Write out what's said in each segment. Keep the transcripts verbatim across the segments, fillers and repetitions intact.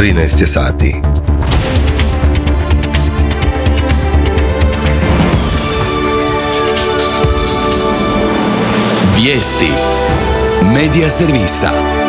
trinaest je sati. Vijesti Medija servisa.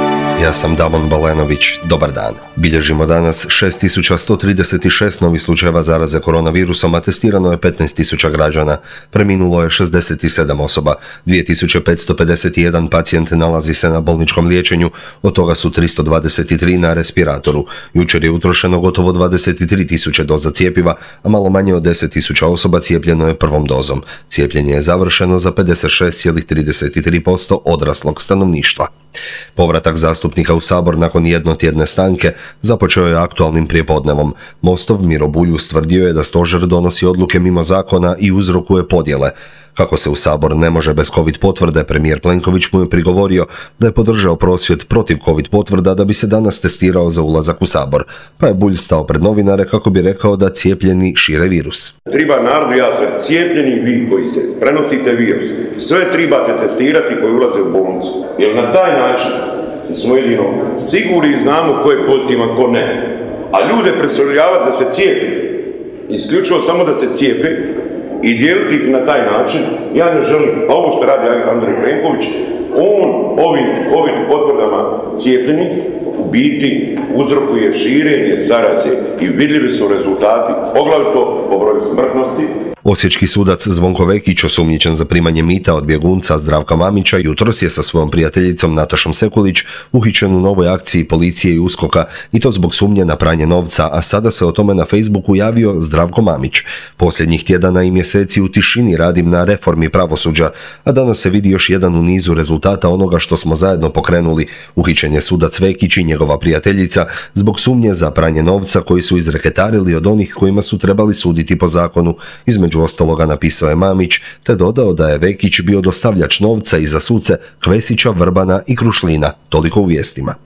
Ja sam Damon Balenović, dobar dan. Bilježimo danas šest tisuća sto trideset šest novih slučajeva zaraze koronavirusom, a testirano je petnaest tisuća građana. Preminulo je šezdeset sedam osoba, dvije tisuće petsto pedeset jedan pacijent nalazi se na bolničkom liječenju, od toga su tristo dvadeset tri na respiratoru. Jučer je utrošeno gotovo dvadeset tri tisuće doza cjepiva, a malo manje od deset tisuća osoba cijepljeno je prvom dozom. Cijepljenje je završeno za pedeset šest zarez trideset tri posto odraslog stanovništva. Povratak zastupnika u Sabor nakon jednotjedne stanke započeo je aktualnim prijepodnevom. Mostov Miro Bulj ustvrdio je da stožer donosi odluke mimo zakona i uzrokuje podjele. Kako se u Sabor ne može bez covid potvrde, premijer Plenković mu je prigovorio da je podržao prosvjed protiv covid potvrda da bi se danas testirao za ulazak u Sabor, pa je Bulj stao pred novinare kako bi rekao da cijepljeni šire virus. Treba narodu jasno, cijepljeni vi koji se prenosite virus, sve trebate testirati koji ulaze u bolnicu. Jer na taj način smo jedino sigurni i znamo ko je pozitivan, ko ne. A ljude prisiljavati da se cijepe, isključivo samo da se cijepe, i dijeliti ih na taj način, ja ne želim, a ovo što radi Andrej Plenković, on ovim covid potvrdama cijepljenih u biti uzrokuje širenje zaraze i vidljivi su rezultati, poglavito po broju smrtnosti. Osječki sudac Zvonko Vekić, osumnjičen za primanje mita od bjegunca Zdravka Mamića, jutros je sa svojom prijateljicom Natašom Sekulić uhićen u novoj akciji policije i USKOK-a, i to zbog sumnje na pranje novca, a sada se o tome na Facebooku javio Zdravko Mamić. Posljednjih tjedana i mjeseci u tišini radim na reformi pravosuđa, a danas se vidi još jedan u nizu rezultata onoga što smo zajedno pokrenuli. Uhićen je sudac Vekić i njegova prijateljica zbog sumnje za pranje novca koji su izreketarili od onih kojima su trebali suditi po zakonu. Između ostaloga napisao je Mamić, te dodao da je Vekić bio dostavljač novca i za suce Kvesića, Vrbana i Krušlina. Toliko u vijestima.